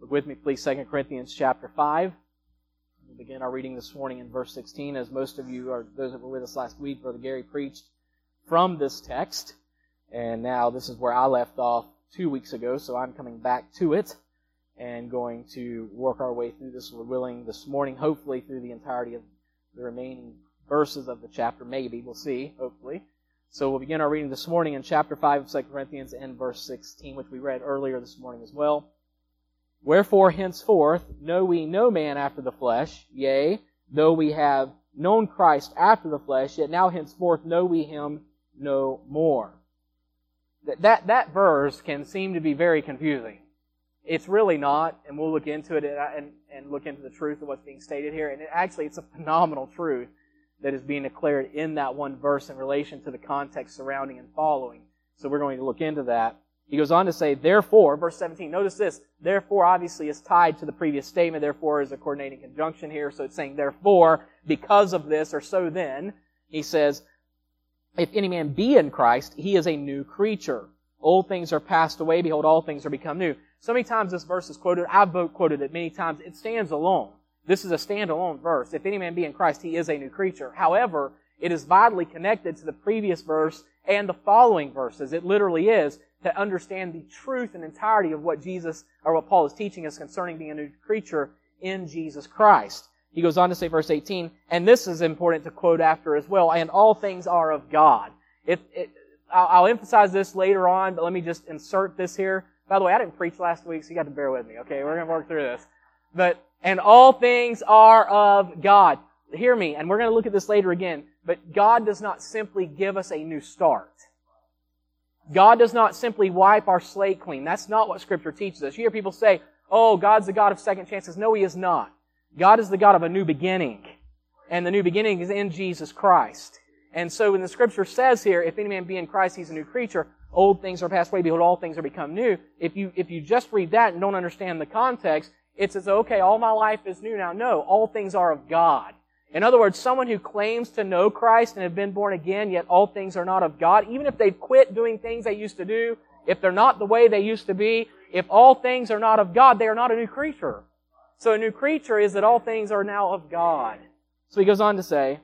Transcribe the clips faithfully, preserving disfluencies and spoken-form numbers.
Look with me, please, Second Corinthians chapter five. We'll begin our reading this morning in verse sixteen. As most of you, or those that were with us last week, Brother Gary preached from this text. And now this is where I left off two weeks ago, so I'm coming back to it and going to work our way through this, Lord willing, this morning, hopefully through the entirety of the remaining verses of the chapter. Maybe. We'll see, hopefully. So we'll begin our reading this morning in chapter five of Second Corinthians and verse sixteen, which we read earlier this morning as well. Wherefore henceforth know we no man after the flesh, yea, though we have known Christ after the flesh, yet now henceforth know we him no more. That, that, that verse can seem to be very confusing. It's really not, and we'll look into it and, and, and look into the truth of what's being stated here. And it, actually, it's a phenomenal truth that is being declared in that one verse in relation to the context surrounding and following. So we're going to look into that. He goes on to say, therefore, verse seventeen, notice this, therefore obviously is tied to the previous statement, therefore is a coordinating conjunction here, so it's saying therefore, because of this, or so then, he says, if any man be in Christ, he is a new creature. Old things are passed away, behold, all things are become new. So many times this verse is quoted, I've quoted it many times, it stands alone. This is a standalone verse. If any man be in Christ, he is a new creature. However, it is vitally connected to the previous verse and the following verses. It literally is to understand the truth and entirety of what Jesus, or what Paul is teaching us concerning being a new creature in Jesus Christ. He goes on to say, verse eighteen, and this is important to quote after as well, and all things are of God. It, it, I'll, I'll emphasize this later on, but let me just insert this here. By the way, I didn't preach last week, so you got to bear with me, okay? We're going to work through this. But, and all things are of God. Hear me, and we're going to look at this later again, but God does not simply give us a new start. God does not simply wipe our slate clean. That's not what Scripture teaches us. You hear people say, oh, God's the God of second chances. No, He is not. God is the God of a new beginning. And the new beginning is in Jesus Christ. And so when the Scripture says here, if any man be in Christ, he's a new creature, old things are passed away, behold, all things are become new. If you, if you just read that and don't understand the context, it's as, okay, all my life is new now. No, all things are of God. In other words, someone who claims to know Christ and have been born again, yet all things are not of God, even if they've quit doing things they used to do, if they're not the way they used to be, if all things are not of God, they are not a new creature. So a new creature is that all things are now of God. So he goes on to say,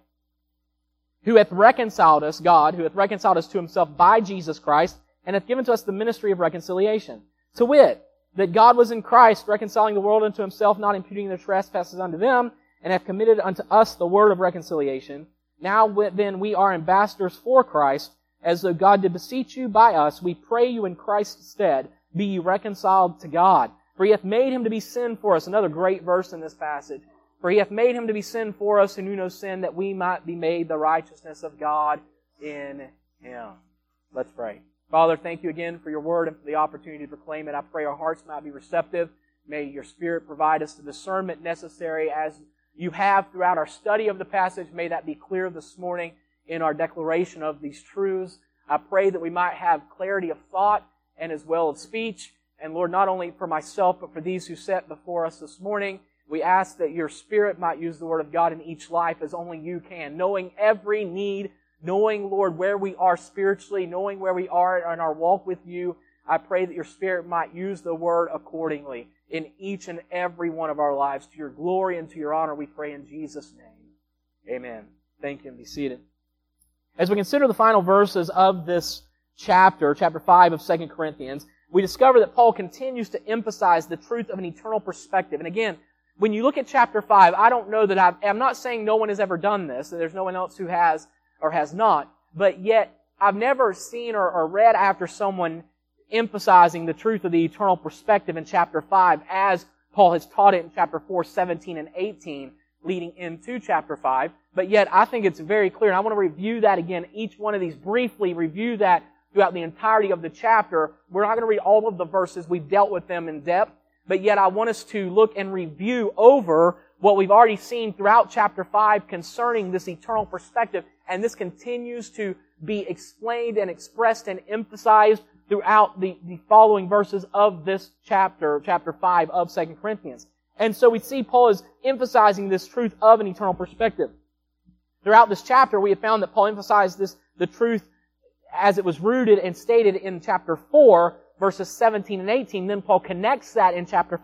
who hath reconciled us, God, who hath reconciled us to Himself by Jesus Christ, and hath given to us the ministry of reconciliation. To wit, that God was in Christ, reconciling the world unto Himself, not imputing their trespasses unto them, and hath committed unto us the word of reconciliation. Now then we are ambassadors for Christ, as though God did beseech you by us. We pray you in Christ's stead, be ye reconciled to God. For He hath made Him to be sin for us. Another great verse in this passage. For He hath made Him to be sin for us who knew no sin, that we might be made the righteousness of God in Him. Let's pray. Father, thank you again for your word and for the opportunity to proclaim it. I pray our hearts might be receptive. May your Spirit provide us the discernment necessary as you have throughout our study of the passage. May that be clear this morning in our declaration of these truths. I pray that we might have clarity of thought and as well of speech. And Lord, not only for myself, but for these who sat before us this morning, we ask that your Spirit might use the Word of God in each life as only you can, knowing every need, knowing, Lord, where we are spiritually, knowing where we are in our walk with you. I pray that your Spirit might use the Word accordingly in each and every one of our lives. To your glory and to your honor, we pray in Jesus' name. Amen. Thank you, and be seated. As we consider the final verses of this chapter, chapter five of Second Corinthians, we discover that Paul continues to emphasize the truth of an eternal perspective. And again, when you look at chapter five, I don't know that I've, I'm not saying no one has ever done this, that there's no one else who has or has not, but yet I've never seen or, or read after someone emphasizing the truth of the eternal perspective in chapter five as Paul has taught it in chapter four, seventeen, and eighteen, leading into chapter five. But yet I think it's very clear, and I want to review that again, each one of these, briefly review that throughout the entirety of the chapter. We're not going to read all of the verses. We've dealt with them in depth. But yet I want us to look and review over what we've already seen throughout chapter five concerning this eternal perspective. And this continues to be explained and expressed and emphasized throughout the, the following verses of this chapter, chapter five of Second Corinthians. And so we see Paul is emphasizing this truth of an eternal perspective. Throughout this chapter, we have found that Paul emphasized this, the truth as it was rooted and stated in chapter four, verses seventeen and eighteen. Then Paul connects that in chapter five.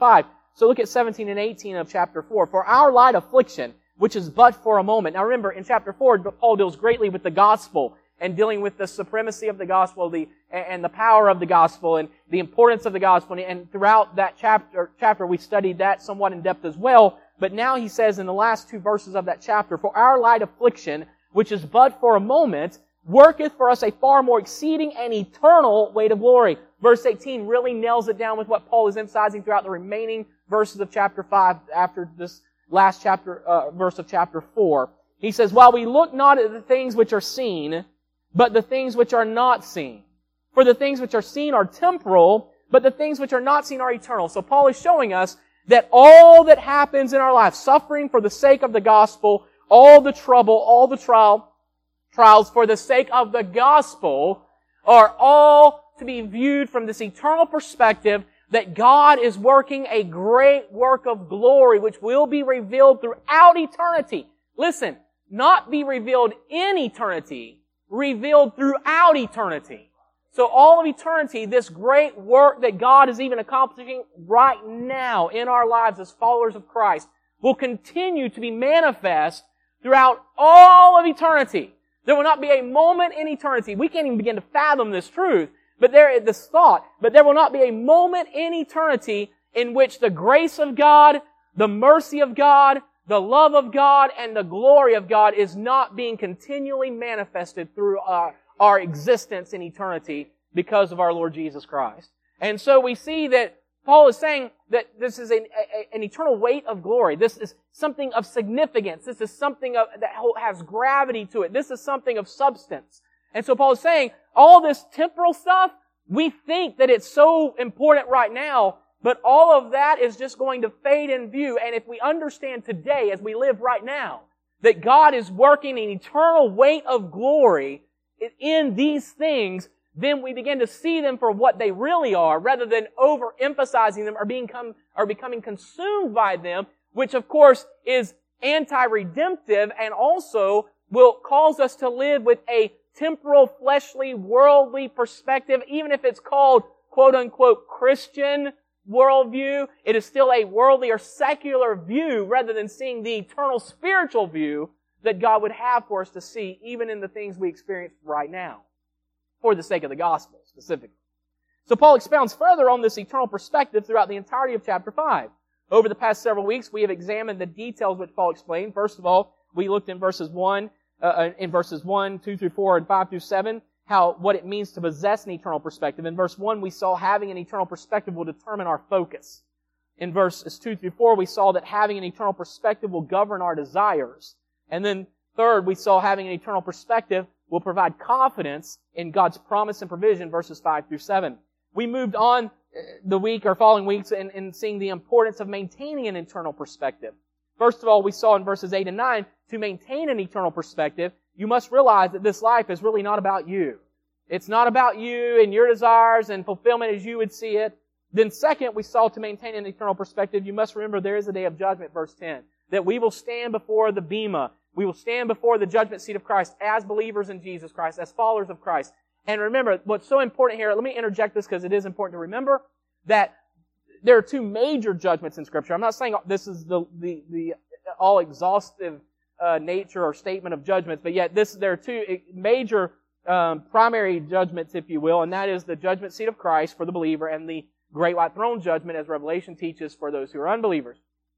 So look at seventeen and eighteen of chapter four. For our light affliction, which is but for a moment. Now remember, in chapter four, Paul deals greatly with the gospel and dealing with the supremacy of the gospel, the and the power of the gospel, and the importance of the gospel. And throughout that chapter, chapter, we studied that somewhat in depth as well. But now he says in the last two verses of that chapter, for our light affliction, which is but for a moment, worketh for us a far more exceeding and eternal weight of glory. Verse eighteen really nails it down with what Paul is emphasizing throughout the remaining verses of chapter five after this last chapter, uh, verse of chapter four. He says, while we look not at the things which are seen, but the things which are not seen. For the things which are seen are temporal, but the things which are not seen are eternal. So Paul is showing us that all that happens in our life, suffering for the sake of the gospel, all the trouble, all the trial, trials for the sake of the gospel, are all to be viewed from this eternal perspective that God is working a great work of glory which will be revealed throughout eternity. Listen, not be revealed in eternity, revealed throughout eternity. So all of eternity, this great work that God is even accomplishing right now in our lives as followers of Christ will continue to be manifest throughout all of eternity. There will not be a moment in eternity. We can't even begin to fathom this truth, but there, this thought, but there will not be a moment in eternity in which the grace of God, the mercy of God, the love of God, and the glory of God is not being continually manifested through our, our existence in eternity because of our Lord Jesus Christ. And so we see that Paul is saying that this is an, a, an eternal weight of glory. This is something of significance. This is something of, that has gravity to it. This is something of substance. And so Paul is saying, all this temporal stuff, we think that it's so important right now, but all of that is just going to fade in view. And if we understand today, as we live right now, that God is working an eternal weight of glory in these things, then we begin to see them for what they really are, rather than overemphasizing them or being come, or becoming consumed by them, which of course is anti-redemptive and also will cause us to live with a temporal, fleshly, worldly perspective. Even if it's called quote-unquote Christian worldview, it is still a worldly or secular view rather than seeing the eternal spiritual view that God would have for us to see even in the things we experience right now, for the sake of the gospel specifically. So Paul expounds further on this eternal perspective throughout the entirety of chapter five. Over the past several weeks, we have examined the details which Paul explained. First of all, we looked in verses one, uh, in verses one, two through four, and five through seven, how, what it means to possess an eternal perspective. In verse one, we saw having an eternal perspective will determine our focus. In verses two through four, we saw that having an eternal perspective will govern our desires. And then third, we saw having an eternal perspective will provide confidence in God's promise and provision, verses five through seven. We moved on the week or following weeks in, in seeing the importance of maintaining an eternal perspective. First of all, we saw in verses eight and nine, to maintain an eternal perspective, you must realize that this life is really not about you. It's not about you and your desires and fulfillment as you would see it. Then second, we saw to maintain an eternal perspective, you must remember there is a day of judgment, verse ten, that we will stand before the bema. We will stand before the judgment seat of Christ as believers in Jesus Christ, as followers of Christ. And remember, what's so important here, let me interject this because it is important to remember, that there are two major judgments in Scripture. I'm not saying this is the, the, the all-exhaustive uh, nature or statement of judgments, but yet this, there are two major um, primary judgments, if you will, and that is the judgment seat of Christ for the believer and the great white throne judgment, as Revelation teaches, for those who are unbelievers.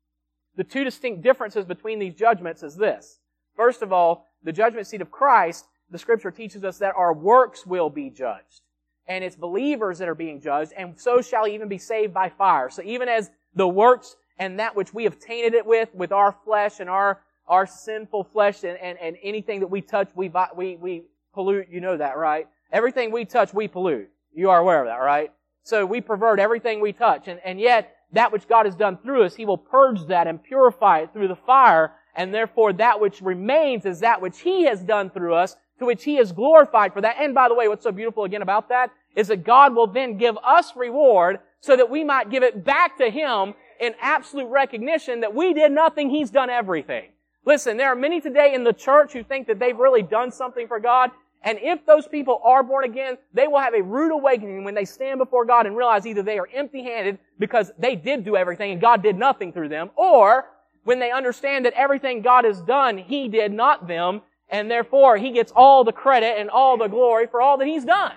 The two distinct differences between these judgments is this. First of all, the judgment seat of Christ, the Scripture teaches us that our works will be judged. And it's believers that are being judged, and so shall even be saved by fire. So even as the works and that which we have tainted it with, with our flesh and our, our sinful flesh and, and, and anything that we touch, we, we, we pollute, you know that, right? Everything we touch, we pollute. You are aware of that, right? So we pervert everything we touch, and, and yet that which God has done through us, He will purge that and purify it through the fire, and therefore that which remains is that which He has done through us, to which He is glorified for that. And by the way, what's so beautiful again about that is that God will then give us reward so that we might give it back to Him in absolute recognition that we did nothing, He's done everything. Listen, there are many today in the church who think that they've really done something for God, And if those people are born again, they will have a rude awakening when they stand before God and realize either they are empty-handed because they did do everything and God did nothing through them, or when they understand that everything God has done, He did, not them, and therefore He gets all the credit and all the glory for all that He's done.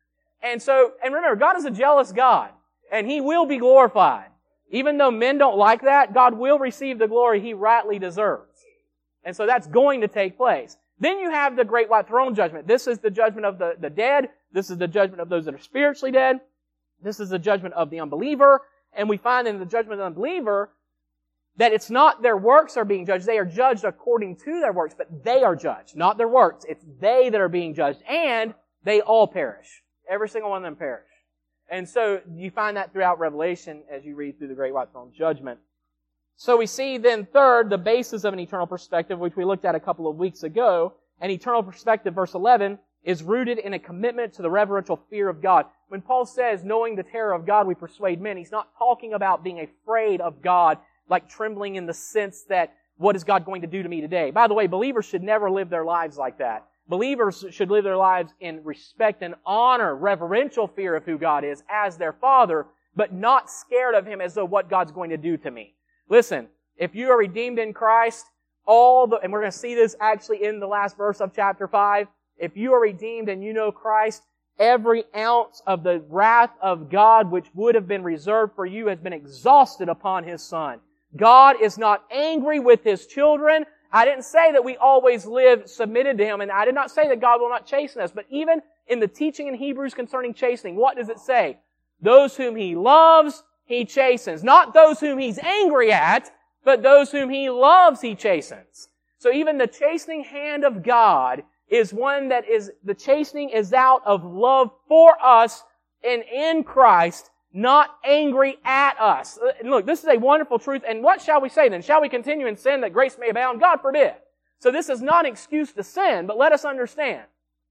And so, and remember, God is a jealous God, and He will be glorified. Even though men don't like that, God will receive the glory He rightly deserves. And so that's going to take place. Then you have the great white throne judgment. This is the judgment of the, the dead. This is the judgment of those that are spiritually dead. This is the judgment of the unbeliever. And we find in the judgment of the unbeliever that it's not their works are being judged. They are judged according to their works, but they are judged, not their works. It's they that are being judged, and they all perish. Every single one of them perish. And so you find that throughout Revelation as you read through the great white throne judgment. So we see then third, the basis of an eternal perspective, which we looked at a couple of weeks ago. An eternal perspective, verse eleven, is rooted in a commitment to the reverential fear of God. When Paul says, knowing the terror of God we persuade men, he's not talking about being afraid of God, like trembling in the sense that, what is God going to do to me today? By the way, believers should never live their lives like that. Believers should live their lives in respect and honor, reverential fear of who God is as their Father, but not scared of Him as though what God's going to do to me. Listen, if you are redeemed in Christ, all the, and we're going to see this actually in the last verse of chapter five, if you are redeemed and you know Christ, every ounce of the wrath of God which would have been reserved for you has been exhausted upon His Son. God is not angry with His children. I didn't say that we always live submitted to Him, and I did not say that God will not chasten us, but even in the teaching in Hebrews concerning chastening, what does it say? Those whom He loves, He chastens. Not those whom He's angry at, but those whom He loves, He chastens. So even the chastening hand of God is one that is, the chastening is out of love for us and in Christ, not angry at us. And look, this is a wonderful truth. And what shall we say then? Shall we continue in sin that grace may abound? God forbid. So this is not an excuse to sin, but let us understand.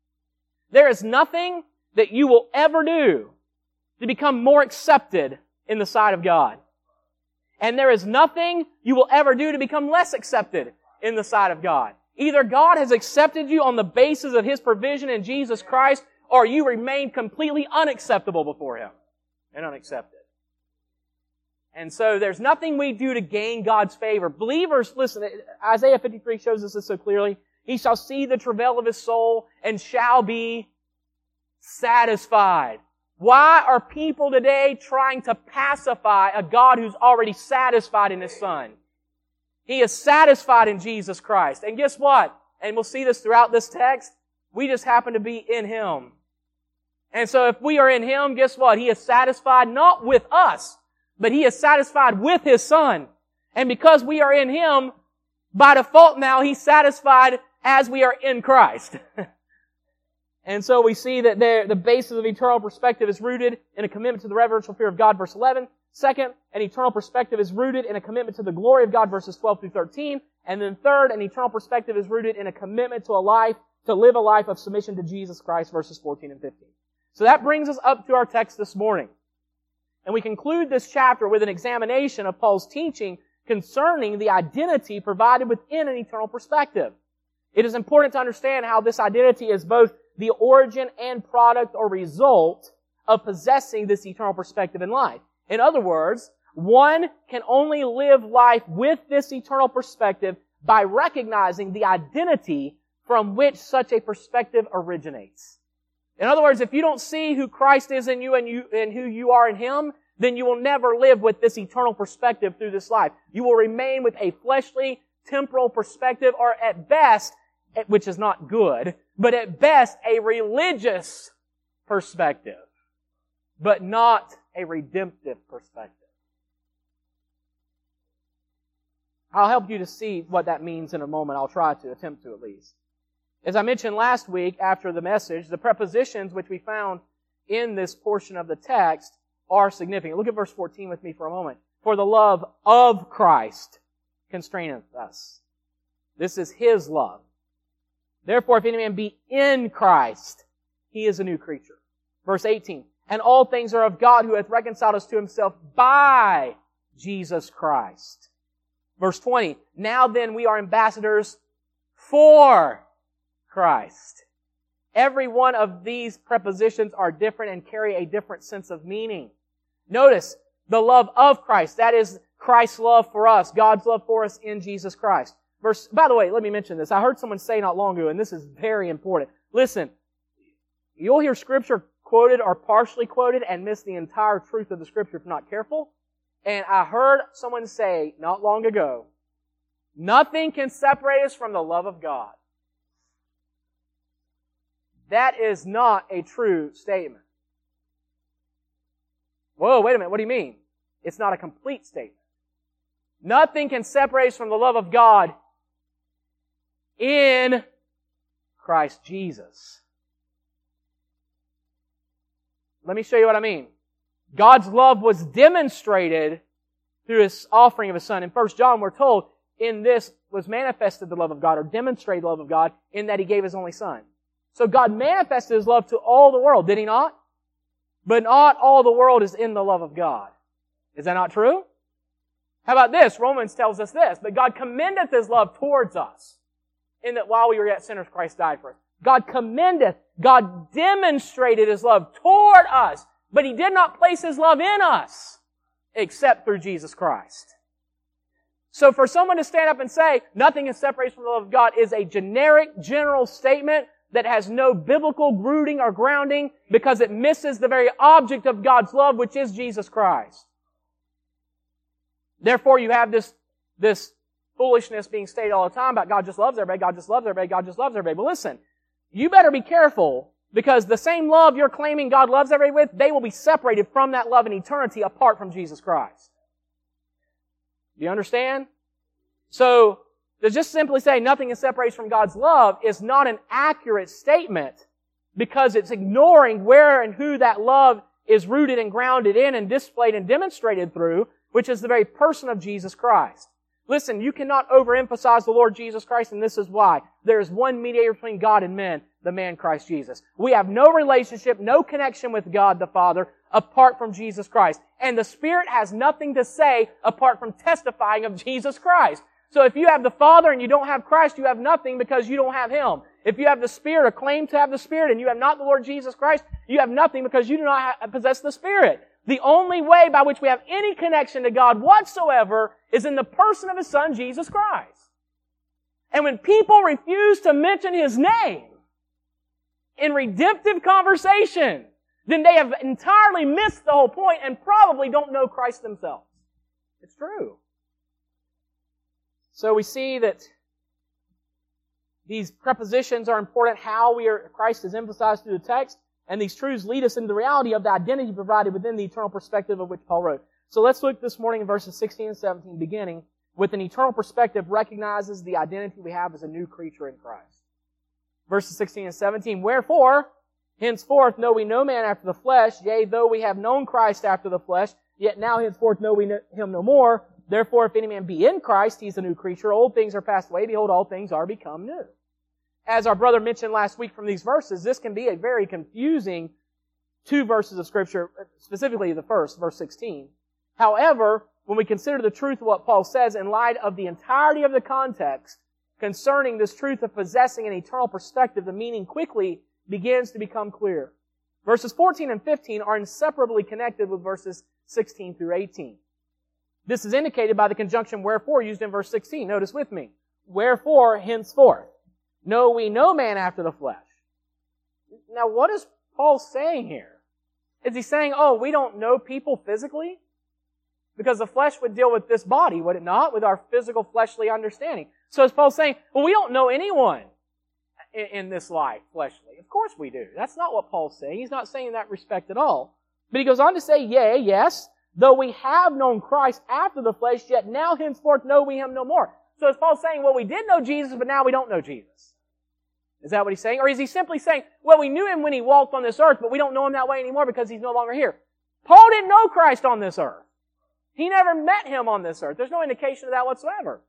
There is nothing that you will ever do to become more accepted in the sight of God. And there is nothing you will ever do to become less accepted in the sight of God. Either God has accepted you on the basis of His provision in Jesus Christ, or you remain completely unacceptable before Him and unaccepted. And so there's nothing we do to gain God's favor. Believers, listen, Isaiah fifty-three shows us this so clearly. He shall see the travail of His soul and shall be satisfied. Why are people today trying to pacify a God who's already satisfied in His Son? He is satisfied in Jesus Christ. And guess what? And we'll see this throughout this text. We just happen to be in Him. And so if we are in Him, guess what? He is satisfied not with us, but He is satisfied with His Son. And because we are in Him, by default now, He's satisfied as we are in Christ. And so we see that there, the basis of eternal perspective is rooted in a commitment to the reverential fear of God, verse eleven. Second, an eternal perspective is rooted in a commitment to the glory of God, verses twelve through thirteen. And then third, an eternal perspective is rooted in a commitment to a life, to live a life of submission to Jesus Christ, verses fourteen and fifteen. So that brings us up to our text this morning. And we conclude this chapter with an examination of Paul's teaching concerning the identity provided within an eternal perspective. It is important to understand how this identity is both the origin and product or result of possessing this eternal perspective in life. In other words, one can only live life with this eternal perspective by recognizing the identity from which such a perspective originates. In other words, if you don't see who Christ is in you and you and who you are in Him, then you will never live with this eternal perspective through this life. You will remain with a fleshly, temporal perspective, or at best, which is not good, but at best a religious perspective, but not a redemptive perspective. I'll help you to see what that means in a moment. I'll try to, attempt to at least. As I mentioned last week after the message, the prepositions which we found in this portion of the text are significant. Look at verse fourteen with me for a moment. For the love of Christ constraineth us. This is His love. Therefore, if any man be in Christ, he is a new creature. Verse eighteen. And all things are of God, who hath reconciled us to Himself by Jesus Christ. Verse twenty. Now then we are ambassadors for Christ. Every one of these prepositions are different and carry a different sense of meaning. Notice, the love of Christ. That is Christ's love for us, God's love for us in Jesus Christ. Verse, by the way, let me mention this. I heard someone say not long ago, and this is very important. Listen, you'll hear Scripture quoted or partially quoted and miss the entire truth of the Scripture if you're not careful. And I heard someone say not long ago, nothing can separate us from the love of God. That is not a true statement. Whoa, wait a minute, what do you mean? It's not a complete statement. Nothing can separate us from the love of God in Christ Jesus. Let me show you what I mean. God's love was demonstrated through His offering of His Son. In First John, we're told, in this was manifested the love of God, or demonstrated the love of God, in that He gave His only Son. So God manifested His love to all the world, did He not? But not all the world is in the love of God. Is that not true? How about this? Romans tells us this, but God commendeth His love towards us, in that while we were yet sinners, Christ died for us. God commendeth, God demonstrated His love toward us, but He did not place His love in us, except through Jesus Christ. So for someone to stand up and say, nothing can separate us from the love of God, is a generic, general statement that has no biblical rooting or grounding, because it misses the very object of God's love, which is Jesus Christ. Therefore, you have this, this foolishness being stated all the time about God just loves everybody, God just loves everybody, God just loves everybody. But listen, you better be careful, because the same love you're claiming God loves everybody with, they will be separated from that love in eternity apart from Jesus Christ. Do you understand? So, to just simply say nothing is separated from God's love is not an accurate statement, because it's ignoring where and who that love is rooted and grounded in and displayed and demonstrated through, which is the very person of Jesus Christ. Listen, you cannot overemphasize the Lord Jesus Christ, and this is why. There is one mediator between God and men, the man Christ Jesus. We have no relationship, no connection with God the Father apart from Jesus Christ. And the Spirit has nothing to say apart from testifying of Jesus Christ. So if you have the Father and you don't have Christ, you have nothing because you don't have Him. If you have the Spirit or claim to have the Spirit and you have not the Lord Jesus Christ, you have nothing because you do not have, possess the Spirit. The only way by which we have any connection to God whatsoever is in the person of His Son, Jesus Christ. And when people refuse to mention His name in redemptive conversation, then they have entirely missed the whole point and probably don't know Christ themselves. It's true. So we see that these prepositions are important, how we are, Christ is emphasized through the text, and these truths lead us into the reality of the identity provided within the eternal perspective of which Paul wrote. So let's look this morning in verses sixteen and seventeen, beginning with an eternal perspective recognizes the identity we have as a new creature in Christ. Verses sixteen and seventeen, wherefore, henceforth know we no man after the flesh, yea, though we have known Christ after the flesh, yet now henceforth know we him no more. Therefore, if any man be in Christ, he's a new creature. Old things are passed away. Behold, all things are become new. As our brother mentioned last week from these verses, this can be a very confusing two verses of Scripture, specifically the first, verse sixteen. However, when we consider the truth of what Paul says in light of the entirety of the context concerning this truth of possessing an eternal perspective, the meaning quickly begins to become clear. Verses fourteen and fifteen are inseparably connected with verses sixteen through eighteen. This is indicated by the conjunction wherefore used in verse sixteen. Notice with me. Wherefore, henceforth, know we no man after the flesh. Now, what is Paul saying here? Is he saying, oh, we don't know people physically? Because the flesh would deal with this body, would it not? With our physical fleshly understanding. So is Paul saying, well, we don't know anyone in, in this life fleshly? Of course we do. That's not what Paul's saying. He's not saying in that respect at all. But he goes on to say, yea, yes, though we have known Christ after the flesh, yet now henceforth know we Him no more. So is Paul saying, well, we did know Jesus, but now we don't know Jesus? Is that what he's saying? Or is he simply saying, well, we knew Him when He walked on this earth, but we don't know Him that way anymore because He's no longer here? Paul didn't know Christ on this earth. He never met Him on this earth. There's no indication of that whatsoever.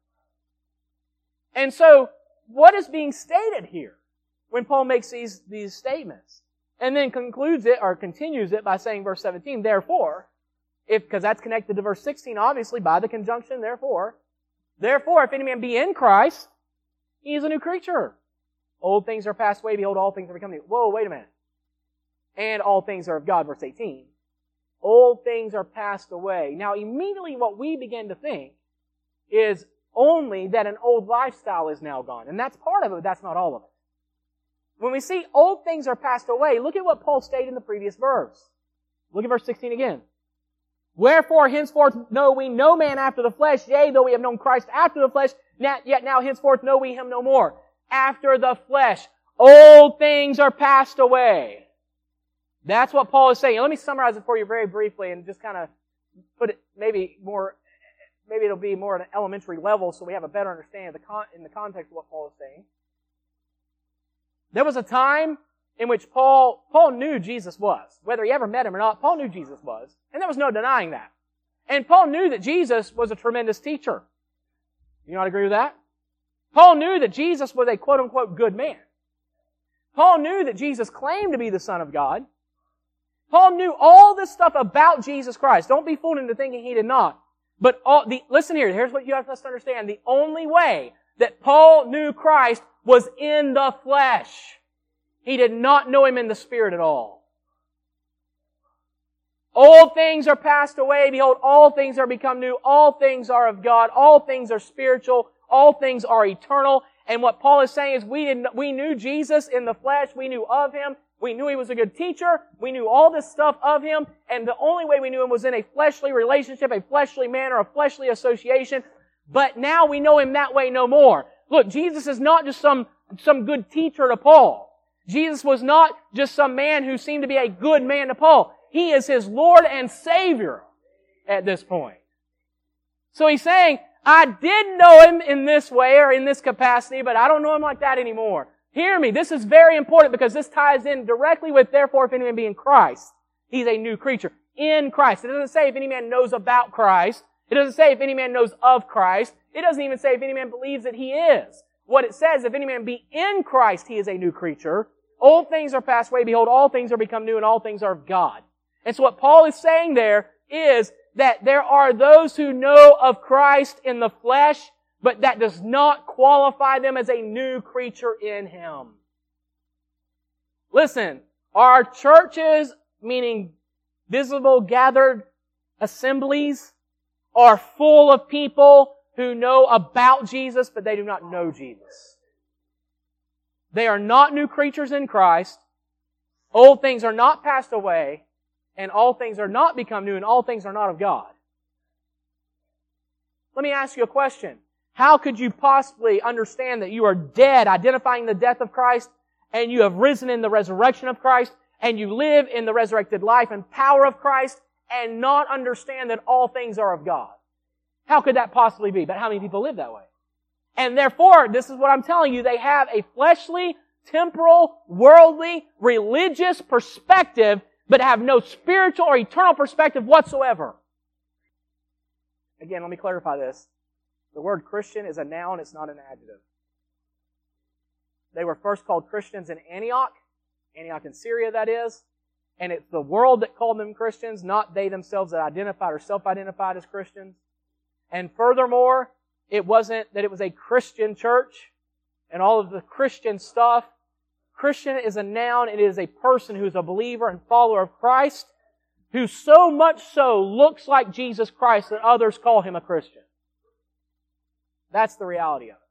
And so, what is being stated here when Paul makes these, these statements? And then concludes it, or continues it by saying, verse seventeen, therefore, if, because that's connected to verse sixteen, obviously, by the conjunction, therefore, therefore, if any man be in Christ, he is a new creature. Old things are passed away, behold, all things are become new. Whoa, wait a minute. And all things are of God, verse eighteen. Old things are passed away. Now, immediately what we begin to think is only that an old lifestyle is now gone. And that's part of it, but that's not all of it. When we see old things are passed away, look at what Paul stated in the previous verse. Look at verse sixteen again. Wherefore henceforth know we no man after the flesh, yea, though we have known Christ after the flesh, yet now henceforth know we him no more. After the flesh, old things are passed away. That's what Paul is saying. Let me summarize it for you very briefly and just kind of put it maybe more, maybe it'll be more at an elementary level so we have a better understanding of the con- in the context of what Paul is saying. There was a time in which Paul, Paul knew Jesus was. Whether he ever met him or not, Paul knew Jesus was. And there was no denying that. And Paul knew that Jesus was a tremendous teacher. You not agree with that? Paul knew that Jesus was a quote-unquote good man. Paul knew that Jesus claimed to be the Son of God. Paul knew all this stuff about Jesus Christ. Don't be fooled into thinking he did not. But all, the, listen here, here's what you have to understand. The only way that Paul knew Christ was in the flesh. He did not know Him in the Spirit at all. Old things are passed away. Behold, all things are become new. All things are of God. All things are spiritual. All things are eternal. And what Paul is saying is we didn't, we knew Jesus in the flesh. We knew of Him. We knew He was a good teacher. We knew all this stuff of Him. And the only way we knew Him was in a fleshly relationship, a fleshly manner, a fleshly association. But now we know Him that way no more. Look, Jesus is not just some, some good teacher to Paul. Jesus was not just some man who seemed to be a good man to Paul. He is his Lord and Savior at this point. So he's saying, I did know Him in this way or in this capacity, but I don't know Him like that anymore. Hear me, this is very important because this ties in directly with, therefore, if any man be in Christ, he's a new creature. In Christ. It doesn't say if any man knows about Christ. It doesn't say if any man knows of Christ. It doesn't even say if any man believes that He is. What it says, if any man be in Christ, he is a new creature. Old things are passed away. Behold, all things are become new and all things are of God. And so what Paul is saying there is that there are those who know of Christ in the flesh, but that does not qualify them as a new creature in Him. Listen, our churches, meaning visible gathered assemblies, are full of people who know about Jesus, but they do not know Jesus. They are not new creatures in Christ. Old things are not passed away, and all things are not become new, and all things are not of God. Let me ask you a question. How could you possibly understand that you are dead, identifying the death of Christ, and you have risen in the resurrection of Christ, and you live in the resurrected life and power of Christ, and not understand that all things are of God? How could that possibly be? But how many people live that way? And therefore, this is what I'm telling you, they have a fleshly, temporal, worldly, religious perspective, but have no spiritual or eternal perspective whatsoever. Again, let me clarify this. The word Christian is a noun, it's not an adjective. They were first called Christians in Antioch, Antioch in Syria, that is. And it's the world that called them Christians, not they themselves that identified or self-identified as Christians. And furthermore, it wasn't that it was a Christian church and all of the Christian stuff. Christian is a noun. It is a person who is a believer and follower of Christ, who so much so looks like Jesus Christ that others call him a Christian. That's the reality of it.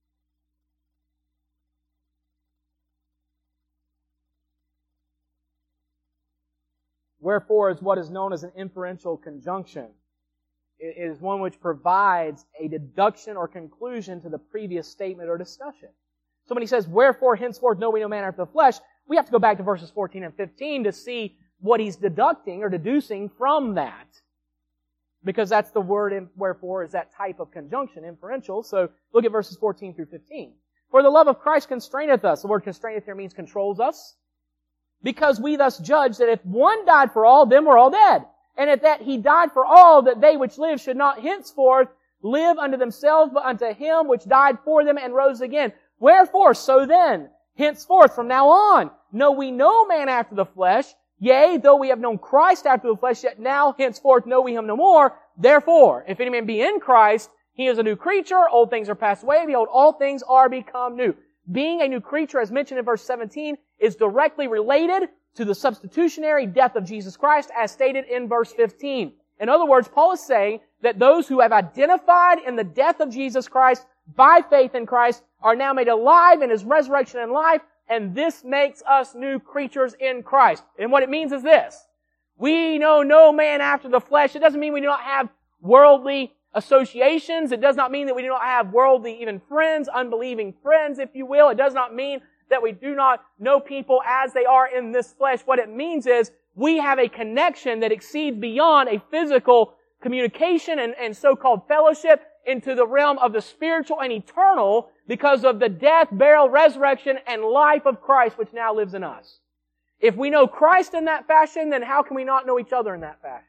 Wherefore is what is known as an inferential conjunction. It is one which provides a deduction or conclusion to the previous statement or discussion. So when he says, wherefore henceforth know we no man after the flesh, we have to go back to verses fourteen and fifteen to see what he's deducting or deducing from that. Because that's the word in wherefore is that type of conjunction, inferential. So look at verses fourteen through fifteen. For the love of Christ constraineth us. The word constraineth here means controls us. Because we thus judge that if one died for all, then we're all dead. And if that he died for all, that they which live should not henceforth live unto themselves, but unto him which died for them and rose again. Wherefore, so then, henceforth, from now on, know we no man after the flesh. Yea, though we have known Christ after the flesh, yet now henceforth know we him no more. Therefore, if any man be in Christ, he is a new creature. Old things are passed away. Behold, all things are become new. being a new creature, as mentioned in verse seventeen, is directly related to the substitutionary death of Jesus Christ, as stated in verse fifteen. In other words, Paul is saying that those who have identified in the death of Jesus Christ by faith in Christ are now made alive in His resurrection and life, and this makes us new creatures in Christ. And what it means is this: we know no man after the flesh. It doesn't mean we do not have worldly associations. It does not mean that we do not have worldly even friends, unbelieving friends, if you will. It does not mean that we do not know people as they are in this flesh. What it means is we have a connection that exceeds beyond a physical communication and, and so-called fellowship into the realm of the spiritual and eternal because of the death, burial, resurrection, and life of Christ which now lives in us. If we know Christ in that fashion, then how can we not know each other in that fashion?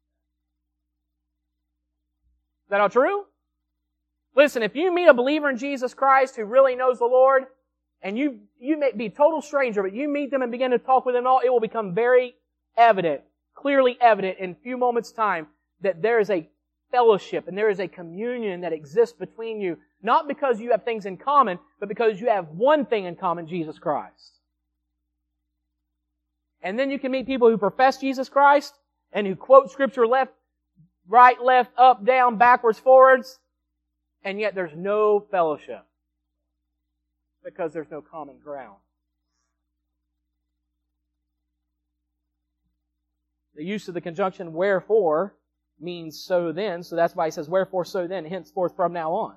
Is that all true? Listen, if you meet a believer in Jesus Christ who really knows the Lord, and you you may be a total stranger, but you meet them and begin to talk with them all, it will become very evident, clearly evident in a few moments' time that there is a fellowship and there is a communion that exists between you, not because you have things in common, but because you have one thing in common, Jesus Christ. And then you can meet people who profess Jesus Christ and who quote Scripture left, right, left, up, down, backwards, forwards, and yet there's no fellowship because there's no common ground. The use of the conjunction wherefore means so then, so that's why he says wherefore so then, henceforth from now on.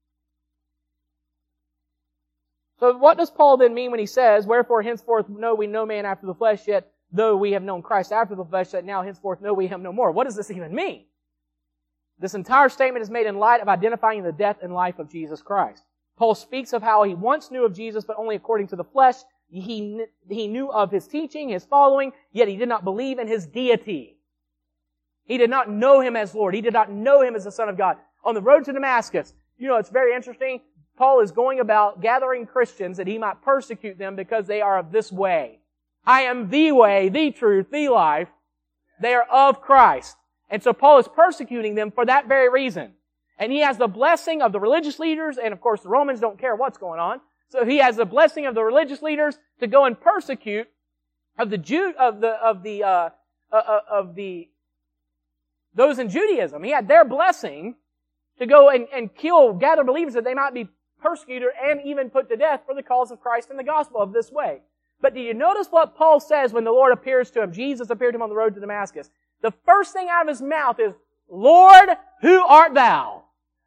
So what does Paul then mean when he says, wherefore henceforth know we no man after the flesh, yet though we have known Christ after the flesh, that now henceforth know we him no more? What does this even mean? This entire statement is made in light of identifying the death and life of Jesus Christ. Paul speaks of how he once knew of Jesus, but only according to the flesh. He, he knew of His teaching, His following, yet he did not believe in His deity. He did not know Him as Lord. He did not know Him as the Son of God. On the road to Damascus, you know, it's very interesting. Paul is going about gathering Christians that he might persecute them because they are of this way. I am the way, the truth, the life. They are of Christ. And so Paul is persecuting them for that very reason. And he has the blessing of the religious leaders, and of course the Romans don't care what's going on. So he has the blessing of the religious leaders to go and persecute of the Jew, of the, of the, uh, uh, of the, those in Judaism. He had their blessing to go and, and kill, gather believers that they might be persecuted and even put to death for the cause of Christ and the gospel of this way. But do you notice what Paul says when the Lord appears to him? Jesus appeared to him on the road to Damascus. The first thing out of his mouth is, Lord, who art thou?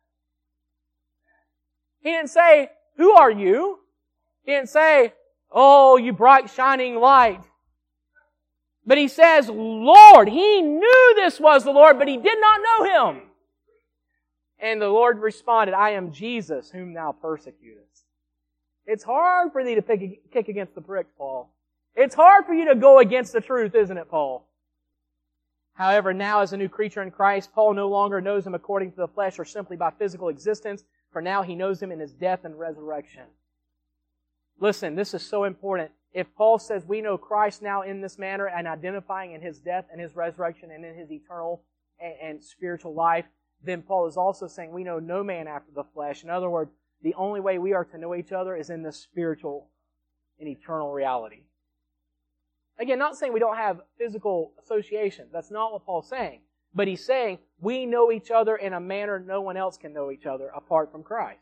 He didn't say, who are you? He didn't say, oh, you bright shining light. But he says, Lord. He knew this was the Lord, but he did not know Him. And the Lord responded, I am Jesus whom thou persecutest. It's hard for thee to pick, kick against the pricks, Paul. It's hard for you to go against the truth, isn't it, Paul? However, now as a new creature in Christ, Paul no longer knows Him according to the flesh or simply by physical existence, for now he knows Him in His death and resurrection. Listen, this is so important. If Paul says we know Christ now in this manner and identifying in His death and His resurrection and in His eternal and, and spiritual life, then Paul is also saying we know no man after the flesh. In other words, the only way we are to know each other is in this spiritual and eternal reality. Again, not saying we don't have physical associations. That's not what Paul's saying. But he's saying we know each other in a manner no one else can know each other apart from Christ.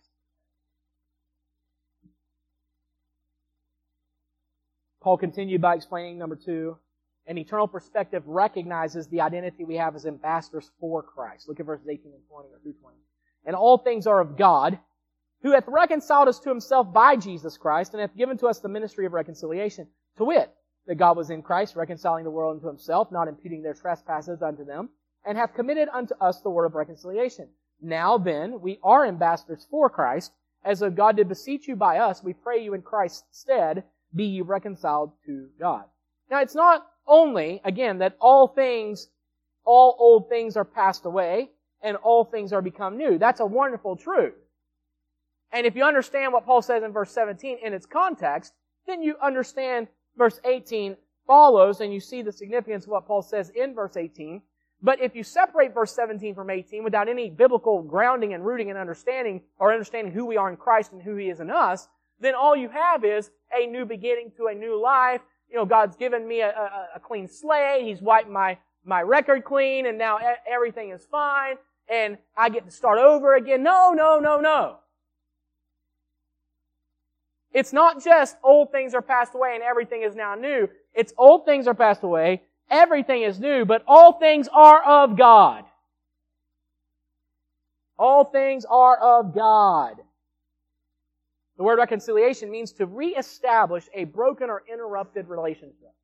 Paul continued by explaining, number two, an eternal perspective recognizes the identity we have as ambassadors for Christ. Look at verses eighteen and twenty or through twenty. And all things are of God, who hath reconciled us to Himself by Jesus Christ, and hath given to us the ministry of reconciliation, to wit, that God was in Christ, reconciling the world unto Himself, not imputing their trespasses unto them, and hath committed unto us the word of reconciliation. Now then, we are ambassadors for Christ, as though God did beseech you by us, we pray you in Christ's stead, be ye reconciled to God. Now, it's not only, again, that all things, all old things are passed away, and all things are become new. That's a wonderful truth. And if you understand what Paul says in verse seventeen in its context, then you understand verse eighteen follows, and you see the significance of what Paul says in verse eighteen. But if you separate verse seventeen from eighteen without any biblical grounding and rooting and understanding, or understanding who we are in Christ and who He is in us, then all you have is a new beginning to a new life. You know, God's given me a, a, a clean slate. He's wiped my, my record clean, and now everything is fine, and I get to start over again. No, no, no, no. It's not just old things are passed away and everything is now new. It's old things are passed away, everything is new, but all things are of God. All things are of God. The word reconciliation means to reestablish a broken or interrupted relationship.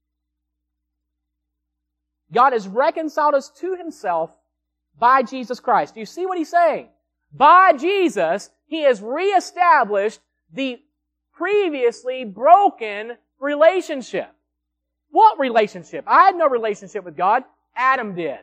God has reconciled us to Himself by Jesus Christ. Do you see what He's saying? By Jesus, He has reestablished the previously broken relationship. What relationship? I had no relationship with God. Adam did.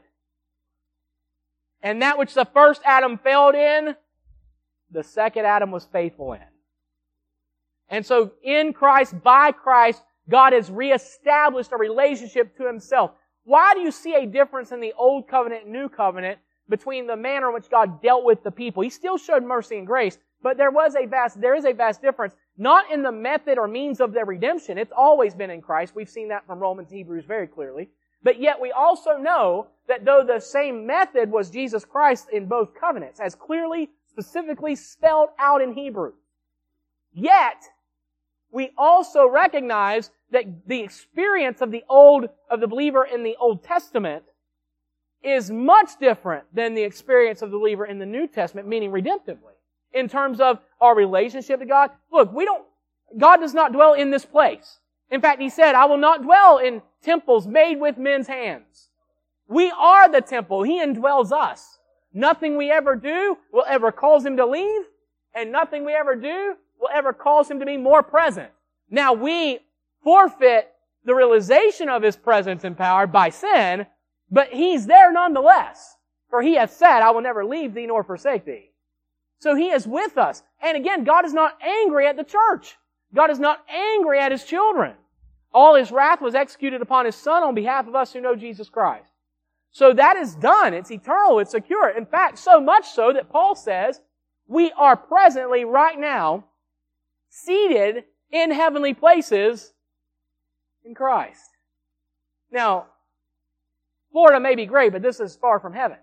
And that which the first Adam failed in, the second Adam was faithful in. And so in Christ, by Christ, God has reestablished a relationship to Himself. Why do you see a difference in the Old Covenant and New Covenant between the manner in which God dealt with the people? He still showed mercy and grace, but there was a vast, there is a vast difference, not in the method or means of their redemption. It's always been in Christ. We've seen that from Romans, Hebrews very clearly. But yet we also know that though the same method was Jesus Christ in both covenants, as clearly, specifically spelled out in Hebrew, yet we also recognize that the experience of the old, of the believer in the Old Testament is much different than the experience of the believer in the New Testament, meaning redemptively. In terms of our relationship to God. Look, we don't, God does not dwell in this place. In fact, He said, I will not dwell in temples made with men's hands. We are the temple. He indwells us. Nothing we ever do will ever cause Him to leave, and nothing we ever do will ever cause Him to be more present. Now, we forfeit the realization of His presence and power by sin, but He's there nonetheless. For He hath said, I will never leave thee nor forsake thee. So He is with us. And again, God is not angry at the church. God is not angry at His children. All His wrath was executed upon His Son on behalf of us who know Jesus Christ. So that is done. It's eternal. It's secure. In fact, so much so that Paul says, we are presently, right now, seated in heavenly places in Christ. Now, Florida may be great, but this is far from heaven.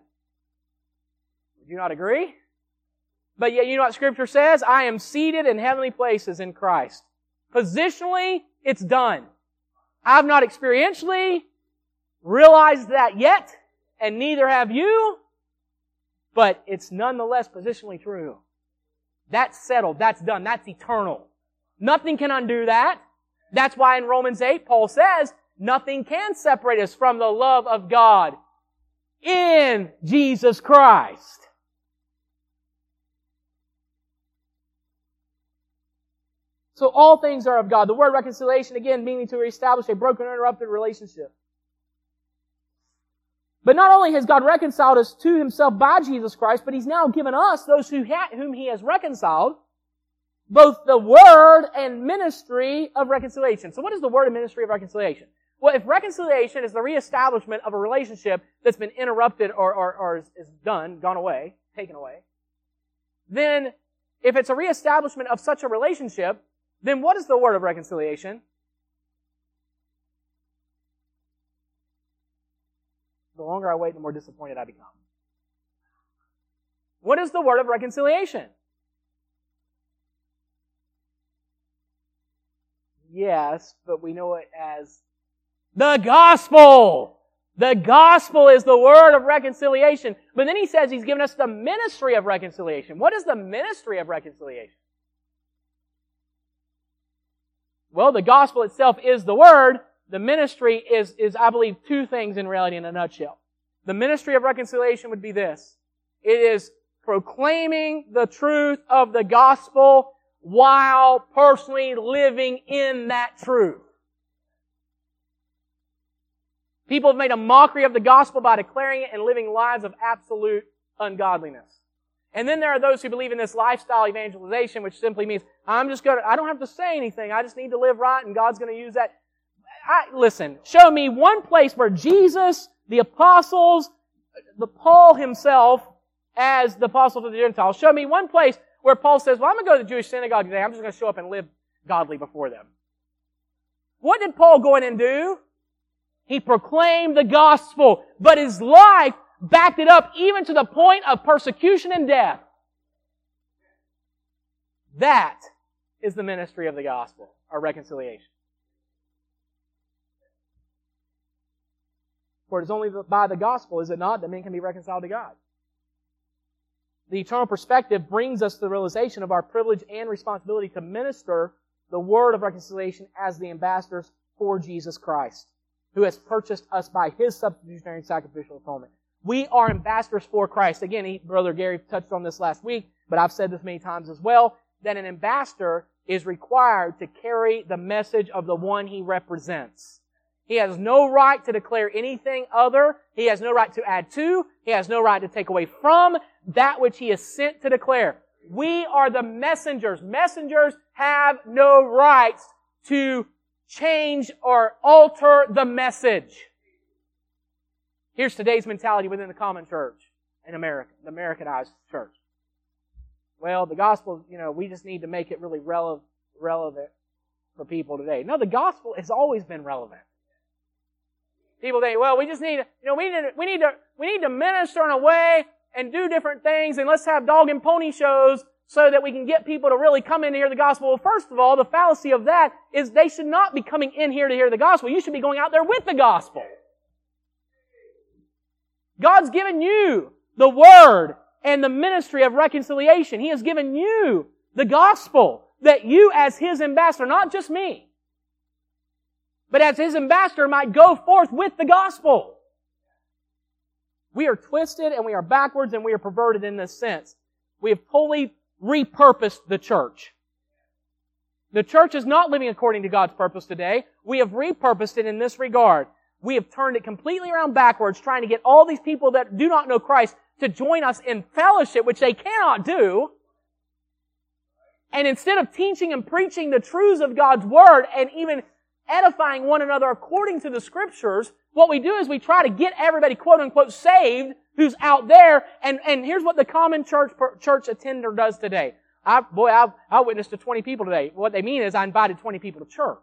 Would you not agree? But yet, you know what Scripture says? I am seated in heavenly places in Christ. Positionally, it's done. I've not experientially realized that yet, and neither have you, but it's nonetheless positionally true. That's settled. That's done. That's eternal. Nothing can undo that. That's why in Romans eight, Paul says, nothing can separate us from the love of God in Jesus Christ. So all things are of God. The word reconciliation, again, meaning to reestablish a broken or interrupted relationship. But not only has God reconciled us to Himself by Jesus Christ, but He's now given us, those who ha- whom He has reconciled, both the word and ministry of reconciliation. So what is the word and ministry of reconciliation? Well, if reconciliation is the reestablishment of a relationship that's been interrupted or, or, or is, is done, gone away, taken away, then if it's a reestablishment of such a relationship, then what is the word of reconciliation? The longer I wait, the more disappointed I become. What is the word of reconciliation? Yes, but we know it as the gospel. The gospel is the word of reconciliation. But then He says He's given us the ministry of reconciliation. What is the ministry of reconciliation? Well, the gospel itself is the word. The ministry is, is, I believe, two things in reality in a nutshell. The ministry of reconciliation would be this. It is proclaiming the truth of the gospel while personally living in that truth. People have made a mockery of the gospel by declaring it and living lives of absolute ungodliness. And then there are those who believe in this lifestyle evangelization, which simply means, I'm just going to, I don't have to say anything. I just need to live right and God's going to use that. I, listen, show me one place where Jesus, the apostles, the Paul himself as the apostle to the Gentiles, show me one place where Paul says, well, I'm going to go to the Jewish synagogue today. I'm just going to show up and live godly before them. What did Paul go in and do? He proclaimed the gospel, but his life backed it up even to the point of persecution and death. That is the ministry of the gospel, or reconciliation. For it is only by the gospel, is it not, that men can be reconciled to God. The eternal perspective brings us to the realization of our privilege and responsibility to minister the word of reconciliation as the ambassadors for Jesus Christ, who has purchased us by His substitutionary and sacrificial atonement. We are ambassadors for Christ. Again, he, Brother Gary touched on this last week, but I've said this many times as well, that an ambassador is required to carry the message of the one he represents. He has no right to declare anything other. He has no right to add to. He has no right to take away from that which he is sent to declare. We are the messengers. Messengers have no rights to change or alter the message. Here's today's mentality within the common church in America, the Americanized church. Well, the gospel, you know, we just need to make it really rele- relevant for people today. No, the gospel has always been relevant. People think, well, we just need to, you know, we need to, we need to, we need to minister in a way and do different things, and let's have dog and pony shows so that we can get people to really come in to hear the gospel. Well, first of all, the fallacy of that is they should not be coming in here to hear the gospel. You should be going out there with the gospel. God's given you the word and the ministry of reconciliation. He has given you the gospel that you as His ambassador, not just me, but as His ambassador might go forth with the gospel. We are twisted and we are backwards and we are perverted in this sense. We have totally repurposed the church. The church is not living according to God's purpose today. We have repurposed it in this regard. We have turned it completely around backwards, trying to get all these people that do not know Christ to join us in fellowship, which they cannot do. And instead of teaching and preaching the truths of God's Word and even edifying one another according to the Scriptures, what we do is we try to get everybody quote unquote saved who's out there, and, and here's what the common church church attender does today. I, boy, I, I witnessed to twenty people today. What they mean is I invited twenty people to church.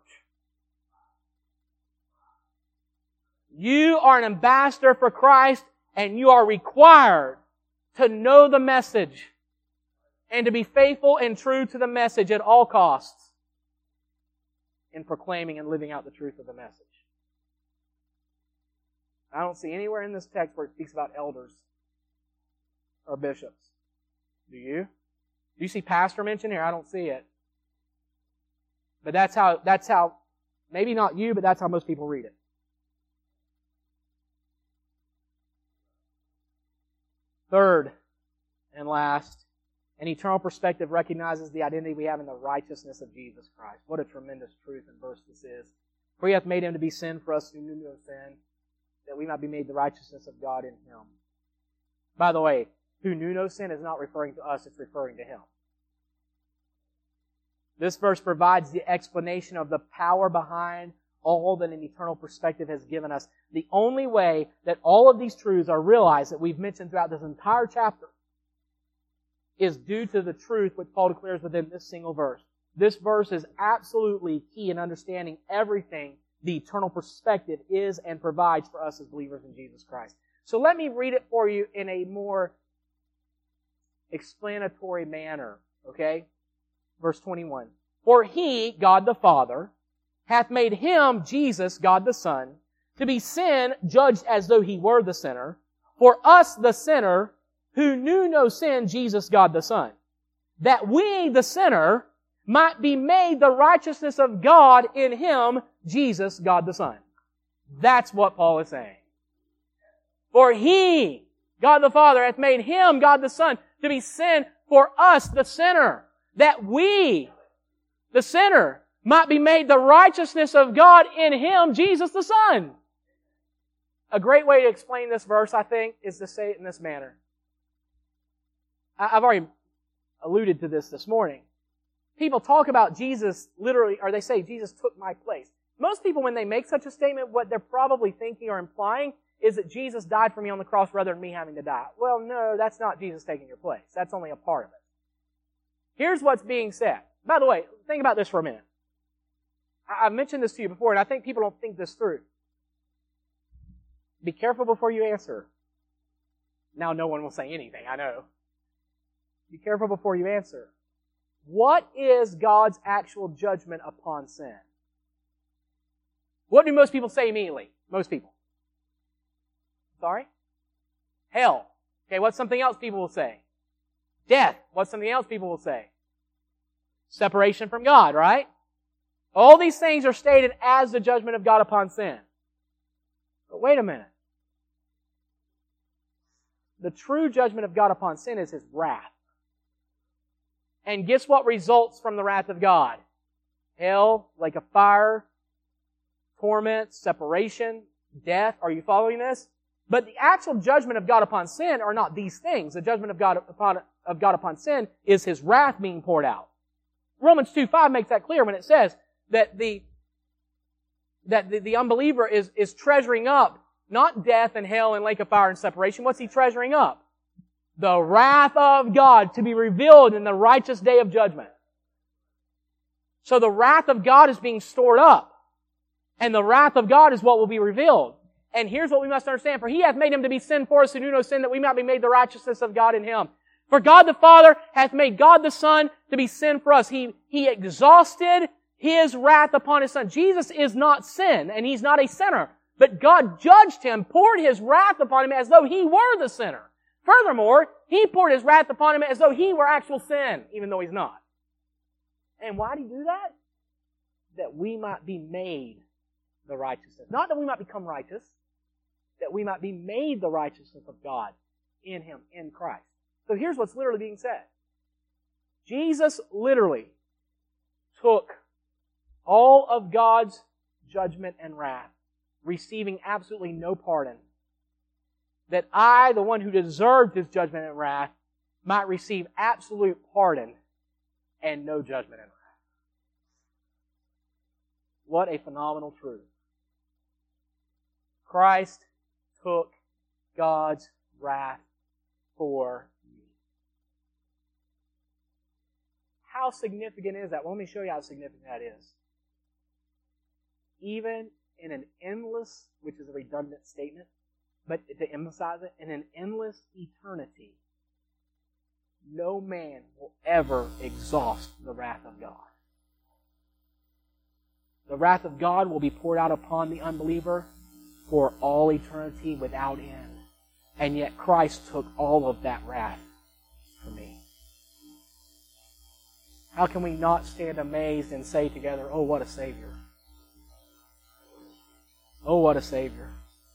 You are an ambassador for Christ, and you are required to know the message and to be faithful and true to the message at all costs in proclaiming and living out the truth of the message. I don't see anywhere in this text where it speaks about elders or bishops. Do you? Do you see pastor mentioned here? I don't see it. But that's how, that's how, maybe not you, but that's how most people read it. Third and last, an eternal perspective recognizes the identity we have in the righteousness of Jesus Christ. What a tremendous truth and verse this is. For He hath made Him to be sin for us who knew no sin, that we might be made the righteousness of God in Him. By the way, who knew no sin is not referring to us, it's referring to Him. This verse provides the explanation of the power behind all that an eternal perspective has given us. The only way that all of these truths are realized that we've mentioned throughout this entire chapter is due to the truth which Paul declares within this single verse. This verse is absolutely key in understanding everything the eternal perspective is and provides for us as believers in Jesus Christ. So let me read it for you in a more explanatory manner, okay? Verse twenty-one. For He, God the Father, hath made Him, Jesus, God the Son, to be sin, judged as though He were the sinner, for us the sinner, who knew no sin, Jesus, God the Son, that we, the sinner, might be made the righteousness of God in Him, Jesus, God the Son. That's what Paul is saying. For He, God the Father, hath made Him, God the Son, to be sin for us, the sinner, that we, the sinner, might be made the righteousness of God in Him, Jesus the Son. A great way to explain this verse, I think, is to say it in this manner. I've already alluded to this this morning. People talk about Jesus literally, or they say Jesus took my place. Most people, when they make such a statement, what they're probably thinking or implying is that Jesus died for me on the cross rather than me having to die. Well, no, that's not Jesus taking your place. That's only a part of it. Here's what's being said. By the way, think about this for a minute. I- I've mentioned this to you before, and I think people don't think this through. Be careful before you answer. Now no one will say anything, I know. Be careful before you answer. What is God's actual judgment upon sin? What do most people say immediately? Most people. Sorry? Hell. Okay, what's something else people will say? Death. What's something else people will say? Separation from God, right? All these things are stated as the judgment of God upon sin. But wait a minute. The true judgment of God upon sin is His wrath. And guess what results from the wrath of God? Hell, lake of fire, torment, separation, death. Are you following this? But the actual judgment of God upon sin are not these things. The judgment of God upon, of God upon sin is His wrath being poured out. Romans two five makes that clear when it says that the that the, the unbeliever is, is treasuring up not death and hell and lake of fire and separation. What's he treasuring up? The wrath of God to be revealed in the righteous day of judgment. So the wrath of God is being stored up. And the wrath of God is what will be revealed. And here's what we must understand. For He hath made Him to be sin for us who knew no sin, that we might be made the righteousness of God in Him. For God the Father hath made God the Son to be sin for us. He, He exhausted His wrath upon His Son. Jesus is not sin, and He's not a sinner. But God judged Him, poured His wrath upon Him as though He were the sinner. Furthermore, He poured His wrath upon Him as though He were actual sin, even though He's not. And why did He do that? That we might be made the righteousness. Not that we might become righteous, that we might be made the righteousness of God in Him, in Christ. So here's what's literally being said. Jesus literally took all of God's judgment and wrath, receiving absolutely no pardon, that I, the one who deserved His judgment and wrath, might receive absolute pardon and no judgment and wrath. What a phenomenal truth. Christ took God's wrath for me. How significant is that? Well, let me show you how significant that is. Even in an endless, which is a redundant statement, but to emphasize it, in an endless eternity, no man will ever exhaust the wrath of God. The wrath of God will be poured out upon the unbeliever for all eternity without end. And yet Christ took all of that wrath for me. How can we not stand amazed and say together, oh, what a Savior. Oh, what a Savior.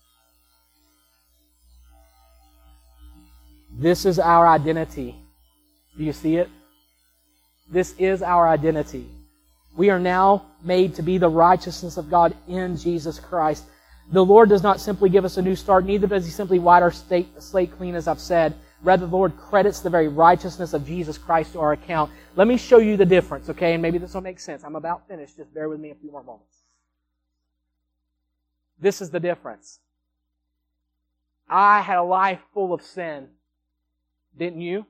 This is our identity. Do you see it? This is our identity. We are now made to be the righteousness of God in Jesus Christ. The Lord does not simply give us a new start, neither does He simply wipe our slate clean, as I've said. Rather, the Lord credits the very righteousness of Jesus Christ to our account. Let me show you the difference, okay? And maybe this will make sense. I'm about finished. Just bear with me a few more moments. This is the difference. I had a life full of sin. Didn't you?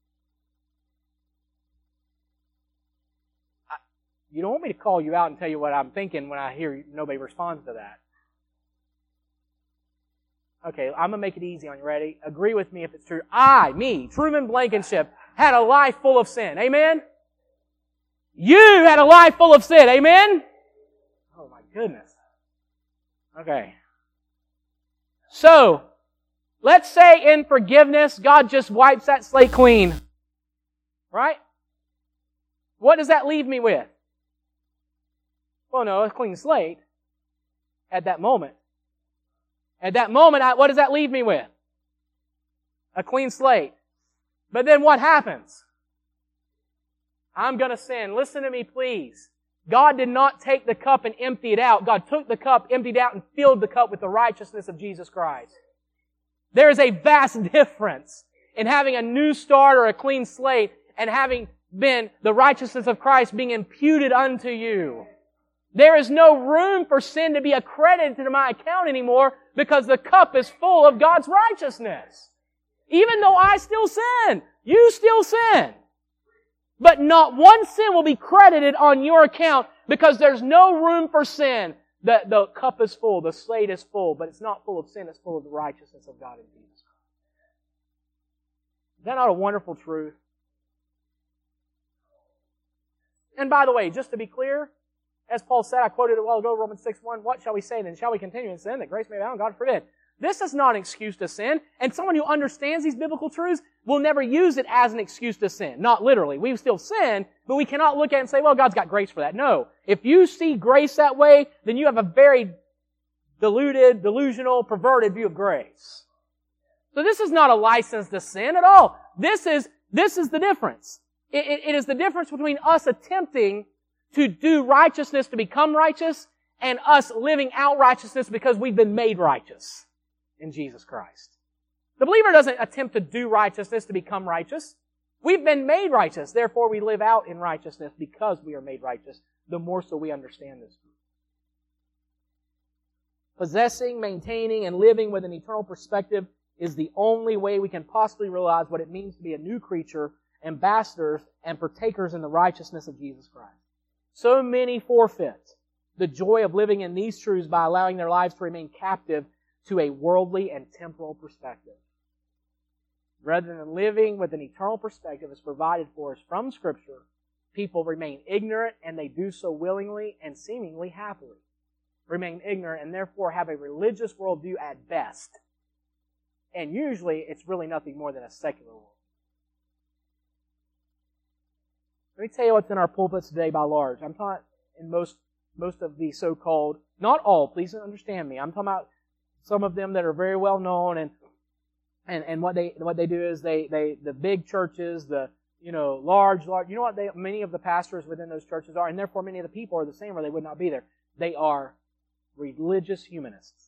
I, you don't want me to call you out and tell you what I'm thinking when I hear nobody responds to that. Okay, I'm going to make it easy on you. Ready? Agree with me if it's true. I, me, Truman Blankenship, had a life full of sin. Amen? You had a life full of sin. Amen? Oh my goodness. Okay. So, let's say in forgiveness, God just wipes that slate clean. Right? What does that leave me with? Well, no, a clean slate at that moment. At that moment, I, what does that leave me with? A clean slate. But then what happens? I'm going to sin. Listen to me, please. God did not take the cup and empty it out. God took the cup, emptied it out, and filled the cup with the righteousness of Jesus Christ. There is a vast difference in having a new start or a clean slate and having been the righteousness of Christ being imputed unto you. There is no room for sin to be accredited to my account anymore because the cup is full of God's righteousness. Even though I still sin, you still sin. But not one sin will be credited on your account because there's no room for sin. The, the cup is full, the slate is full, but it's not full of sin, it's full of the righteousness of God in Jesus Christ. Is that not a wonderful truth? And by the way, just to be clear, as Paul said, I quoted it a while ago, Romans six one, what shall we say then? Shall we continue in sin that grace may abound? God forbid. This is not an excuse to sin, and someone who understands these biblical truths will never use it as an excuse to sin. Not literally. We still sin, but we cannot look at it and say, well, God's got grace for that. No. If you see grace that way, then you have a very diluted, delusional, perverted view of grace. So this is not a license to sin at all. This is, this is the difference. It, it, it is the difference between us attempting to do righteousness to become righteous and us living out righteousness because we've been made righteous in Jesus Christ. The believer doesn't attempt to do righteousness to become righteous. We've been made righteous. Therefore, we live out in righteousness because we are made righteous. The more so we understand this truth. Possessing, maintaining, and living with an eternal perspective is the only way we can possibly realize what it means to be a new creature, ambassadors, and partakers in the righteousness of Jesus Christ. So many forfeit the joy of living in these truths by allowing their lives to remain captive to a worldly and temporal perspective. Rather than living with an eternal perspective as provided for us from Scripture, people remain ignorant, and they do so willingly and seemingly happily. Remain ignorant and therefore have a religious worldview at best. And usually it's really nothing more than a secular world. Let me tell you what's in our pulpits today by large. I'm talking in most most of the so-called, not all, please understand me. I'm talking about some of them that are very well known, and and and what they what they do is they they the big churches, the you know large large. You know what they many of the pastors within those churches are, and therefore many of the people are the same, or they would not be there. They are religious humanists.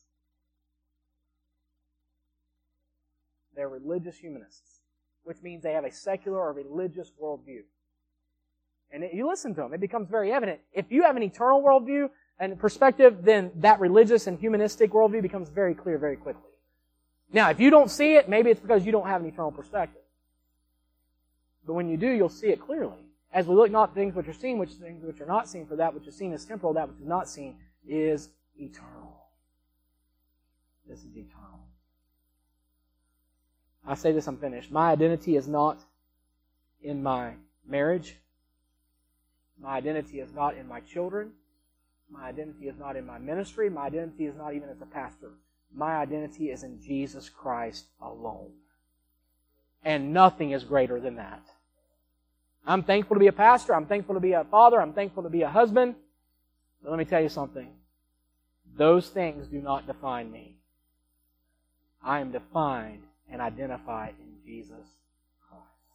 They're religious humanists, which means they have a secular or religious worldview. And it, you listen to them, it becomes very evident. If you have an eternal worldview and perspective, then that religious and humanistic worldview becomes very clear very quickly. Now, if you don't see it, maybe it's because you don't have an eternal perspective. But when you do, you'll see it clearly. As we look not at things which are seen, which things which are not seen, for that which is seen is temporal, that which is not seen is eternal. This is eternal. I say this, I'm finished. My identity is not in my marriage. My identity is not in my children. My identity is not in my ministry. My identity is not even as a pastor. My identity is in Jesus Christ alone. And nothing is greater than that. I'm thankful to be a pastor. I'm thankful to be a father. I'm thankful to be a husband. But let me tell you something. Those things do not define me. I am defined and identified in Jesus